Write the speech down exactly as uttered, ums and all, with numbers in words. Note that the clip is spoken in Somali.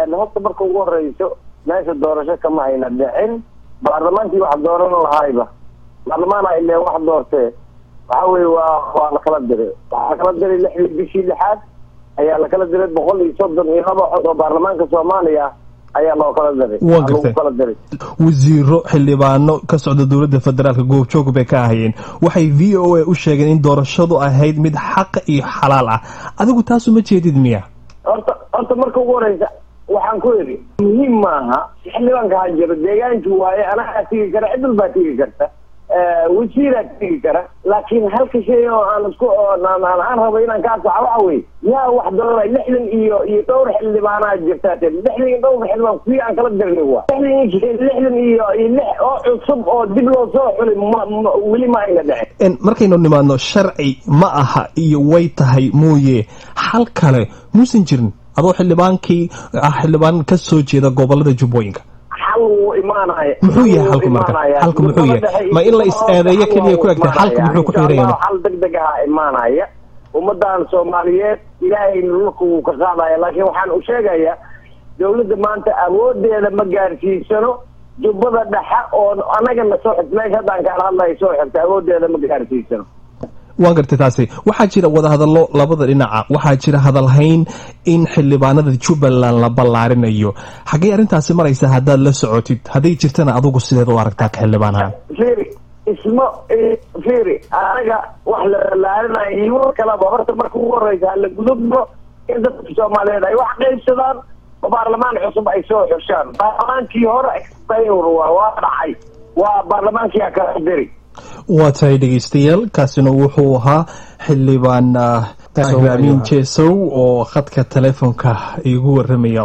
horta marka ugu horeyso meesha doorasho kama ayna dhicin baarlamaankii wax dooran lahayba baarlamaana ilaa wax doortee waxa weeye waa waa la kala diray waxaa kala diray lixdii bishii lixaad ayaa la kala diray boqol iyo soddon iyo laba cod oo baarlamaanka Soomaaliya ayaa loo kala diray lagu kala diray wasiiro xildhibaano ka socda dawladda federaalka goobjoog bay ka ahayeen waxay V O A u sheegeen in doorashadu ahayd mid xaq iyo xalaal ah adigu taas uma jeedid miya horta horta marka ugu horeysa waxaan ku yiri muhiim maaha xildhibaanka ha jiro deegaanku waaye anaga tigi kara cidul baa tigi karta wasiira tigi kara laakiin halka shay oo aan isku aan aan rabo inaan ka saxo waxa weeye yaa wax dooray lixdan iyo iyo dhowr xildhibaana jirta lixdan iyo dhowr xildhibaan kuwii aan kala dirnay waa lixdan iyo lix oo cusub oo dib loo soo xulay weli ma ayna dhicin markaynu nimaadno sharci ma aha iyo way tahay mooye hal kale muusan jirin adoo xildhibaankii ah xildhibaan ka soo jeeda gobolada Jubbooyinka muxuu yahay halku marka halku muxuu yahay ma in la is-aadeeyo kaliya ku egtay halku muxuu ku xireeyay hal degdeg ah imaanaya ummadan Soomaaliyeed ilaahay nulku ka qaadaya laakiin waxaan u sheegayaa dawladda maanta awoodeeda ma gaarsiisano jubbada dhaxa oo anaga na soo xidmeey hadaan ka hadlayo soo xigta awoodeeda ma gaarsiisano waan gartay taasi waxaa jira wada hadallo labada dhinaca waxaa jira hadalhayn in xildhibaanada Jubbaland la ballaarinayo xagee arintaasi maraysa hadaad la socotid haday jirtana adigu sideed u aragtaa xildhibaanaha fiiri isma fiiri anaga wax la ballaarinayo kala horta marka ugu horeysa la gudubno in dadka Soomaaliyeed ay wax qaybsadaan oo baarlamaan cusub ay soo xushaan baarlamaankii hore expire waa dhacay waa baarlamaankii ka diri waa tahay dhegeystayaal kaasina wuxuu ahaa xildhibaan Amiin Jesow oo khadka telefoonka igu waramaya